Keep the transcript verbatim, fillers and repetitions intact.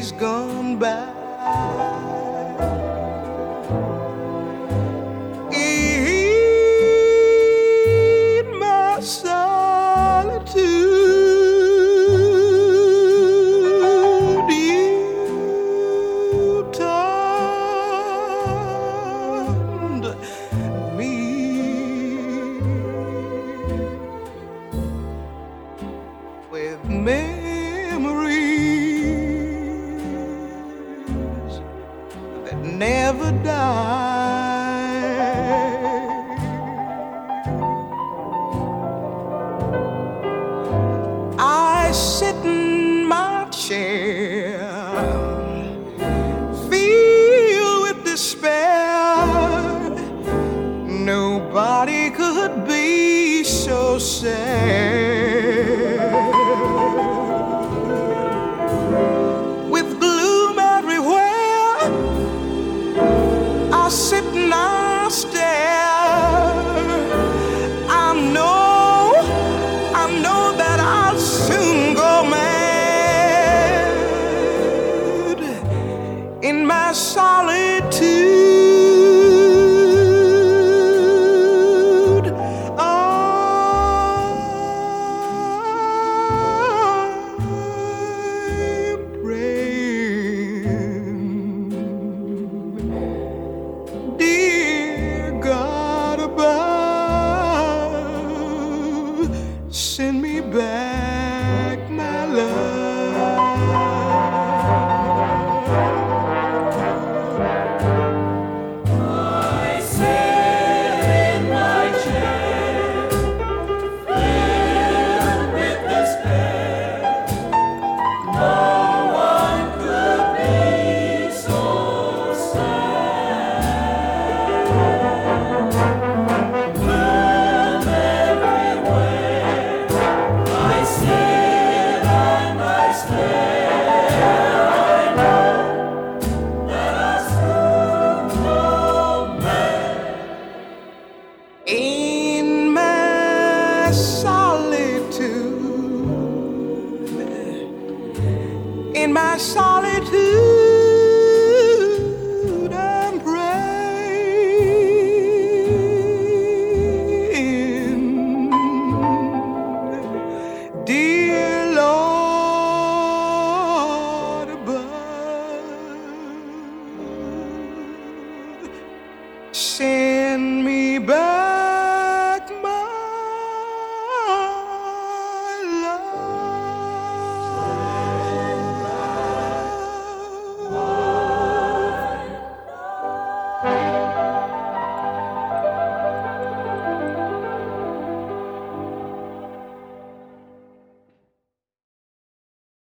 days gone by. In my solitude, you turned me with memories that never die. I sit in my chair, filled with despair. Nobody could be so sad. With gloom everywhere, I sit and I stare. I know, I know that I'll soon go mad in my solitude. I'm praying, dear God above, send me back my love. I sit in my chair, filled with despair. No one could be so sad. Gloom everywhere, I sit and I stare. I know that I'll soon go mad. In my solitude, in my solitude, I'm praying, dear Lord above, send me back